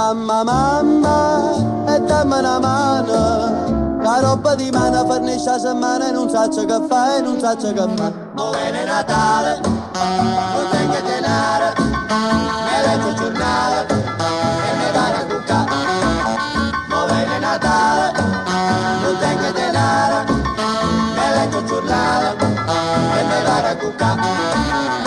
Mamma, mamma, e dammi una mano, la roba di mano fornisce la settimana e non saccio che fa, e non saccio che fa. Mo' viene Natale, non tengo denaro, mi leggo il giornale e mi vado a cuccare. Mo' viene Natale, non tengo denaro, mi leggo il giornale e mi vado a cuccare.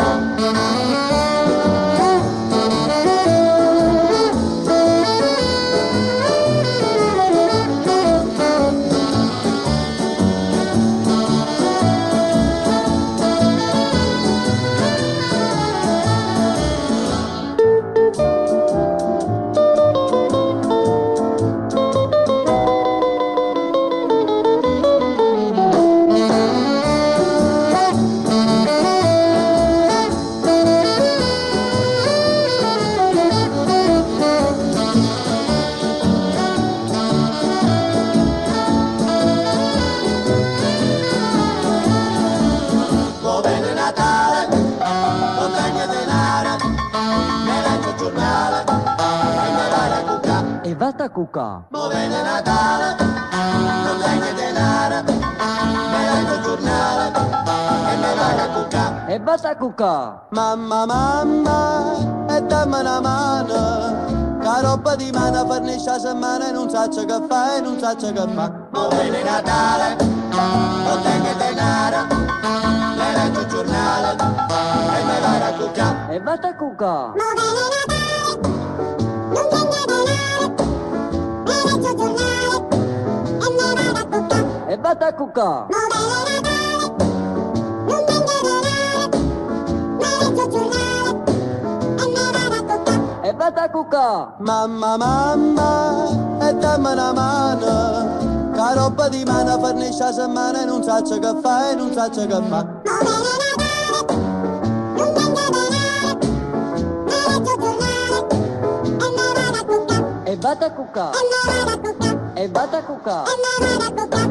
E vata cucà. Mo' viene Natale, non tengo denaro, mi leggo il giornale e mi vado a cuccare. E vata cucà. Mamma, mamma, e dammi una mano, la roba di mano fornisce la settimana e non saccio che fa, e non saccio che fa. Mo' viene Natale, non tengo denaro, mi leggo il giornale e mi vado a cuccare. E vata cucà. E vata cucà. E vata cucà. Mamma, mamma, e dammi una mano, la roba di mano fornisce la settimana e non saccio che fa, e non saccio che fa. E vata cucà. E vata cucà.